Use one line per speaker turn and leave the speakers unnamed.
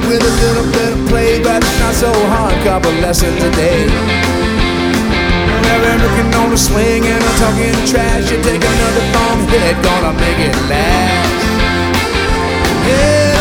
with a little bit of play, but it's not so hard. Couple lessons a day. Well, looking on the swing and I'm talking trash. You take another long hit, gonna make it last. Yeah.